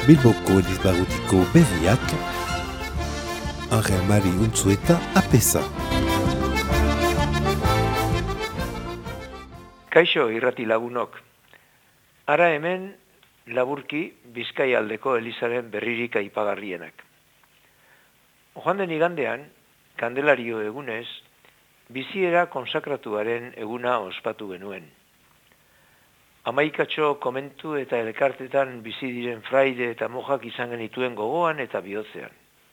Bilboko Elizbarrutiko berriak, Angel Mari Untzueta apesa. Kaixo irrati lagunok. Ara hemen laburki Bizkaialdeko Elizaren berririk aipagarrienak. Joan den igandean, Kandelario egunez, biziera konsakratuaren eguna ospatu genuen. Hamaikatxo komentu eta elkartetan bizi diren fraide eta mojak izan genituen gogoan eta bihotzean.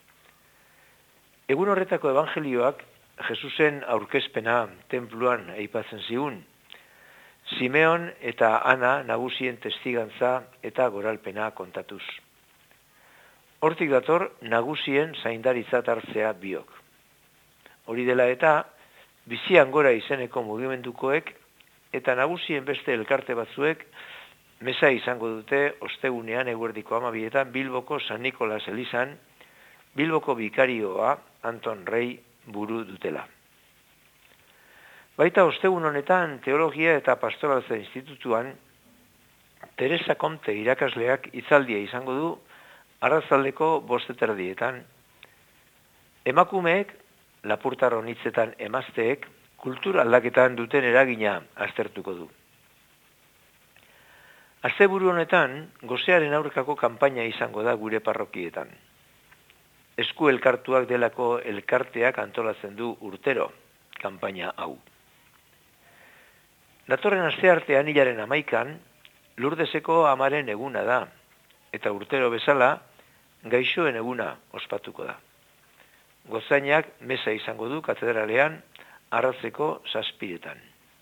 Egun horretako evangelioak Jesusen aurkezpena tenpluan aipatzen zigun, Simeon eta Ana nagusien testigantza eta goralpena kontatuz. Hortik dator nagusien zaindaritzat hartzea biok. Hori dela eta bizian gora izeneko mugimendukoek eta nagusien beste elkarte batzuek meza izango dute ostegunean eguerdiko 12etan Bilboko San Nikolas elizan, Bilboko bikarioa Anton Rei buru dutela. Baita ostegun honetan Teologia eta Pastoraltza Institutuan Teresa Comte irakasleak hitzaldia izango du arratsaldeko 5:30. Emakumeek, Lapurtarron hitzetan emazteek, kultura aldaketan duten eragina aztertuko du. Asteburu honetan, gosearen aurkako kanpaina izango da gure parrokietan. Esku elkartuak delako elkarteak antolatzen du urtero kanpaina hau. Datorren asteartean hilaren 11an, Lurdeseko amaren eguna da, eta urtero bezala, gaixoen eguna ospatuko da. Gozainak meza izango du katedralean, arratzeko 7:00.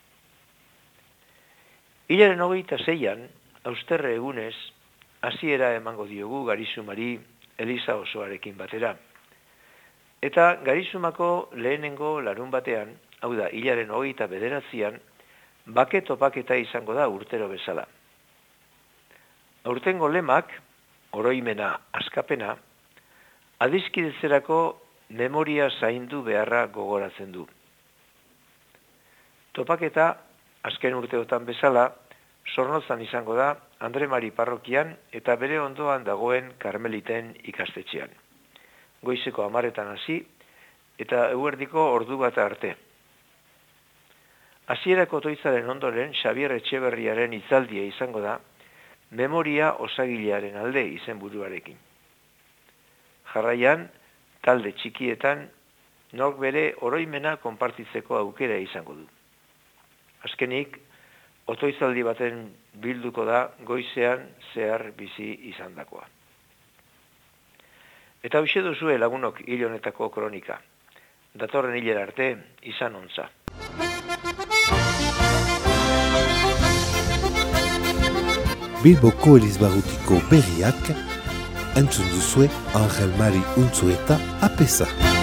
Hilaren 26an, austerre egunez, hasiera emango diogu Garizumari Eliza osoarekin batera. Eta Garizumako lehenengo larun batean, hau da, hilaren 29an, bake topaketa izango da urtero bezala. Aurtengo lemak, oroimena askapena, adiskidetzerako memoria zaindu beharra gogoratzen du. Topaketa, azken urteotan bezala, Zornotzan izango da Andre Mari parrokian eta bere ondoan dagoen Karmeliten ikastetxean. Goizeko 10etan hasi eta eguerdiko ordu bat arte. Hasierako otoitzaren ondoren Xabier Etxeberriaren hitzaldia izango da memoria osagilearen alde izenburuarekin. Jarraian, talde txikietan, nork bere oroimena konpartitzeko aukera izango du. Azkenik, otoitzaldi baten bilduko da goizean zehar bizi izandakoa. Eta hoxe duzue lagunok hil honetako kronika. Datorren hilera arte, izan ontza. Bilboko Elizbarrutiko berriak, entzun duzue Angel Mari Untzueta apesa.